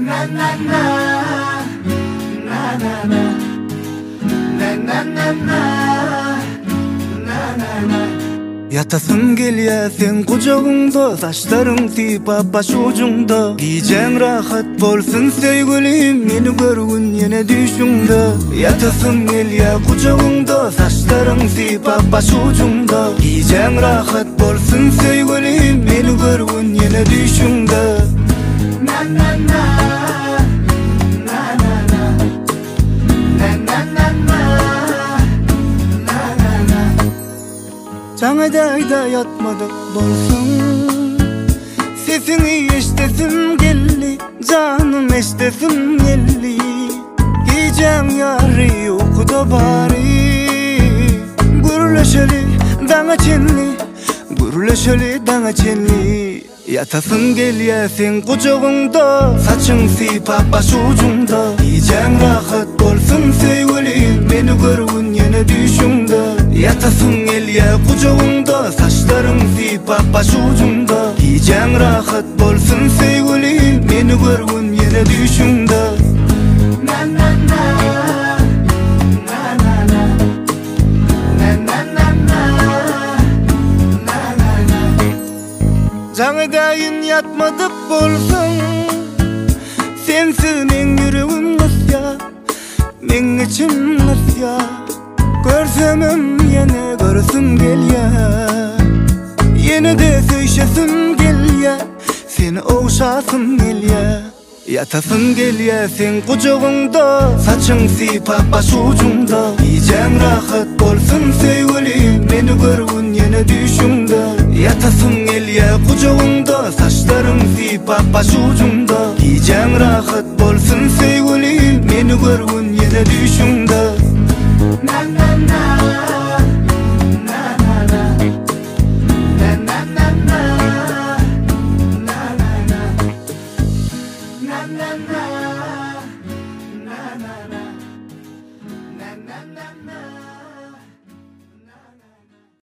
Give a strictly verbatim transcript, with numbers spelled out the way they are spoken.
na na na na na na na na na na na na. Yatasın geliyor sen kucağımda, saçların sipapa şucumda. Giyeceğin rahat bolsun sevgilim, beni görün yine düşümde. Yatasın geliyor kucağımda, saçların sipapa şucumda. Giyeceğin rahat bolsun sevgilim, beni görün yine düşümde. Na na na na na na na na na na. Canadayda yatmadık bolsun, sesini eştesim geldi, canım eştesim geldi. Giyeceğim yarı yok da bari, gurleşeli dana çenli, gurleşeli dana çenli. Yatasın geliyor sen kucağımda, saçın sipap baş ucumda. Giyeceğim rahat bolsun sevgilim, beni görün yine düşümde. Yatasın geliyor kucağımda, saçların sipap baş ucumda. Giyeceğim rahat bolsun sevgilim, beni görün yine düşümde. Na na na na na na na na na na na. Canıdayın yatmadık bolsun, sensin yüreğim nasya, men içim nasya. Görsemem yine görsüm gel ya, yine de söylesin gel ya, seni okşasın gel ya. Yatasın gel ya sen kucağımda, saçın sipap baş ucumda. Giyeceğim rahat bolsun sevgilim, beni görün yine düşümde. Yatasın gel ya kucağımda, saçların sipap baş ucumda. Giyeceğim rahat bolsun sevgilim, beni görün yine düşümde.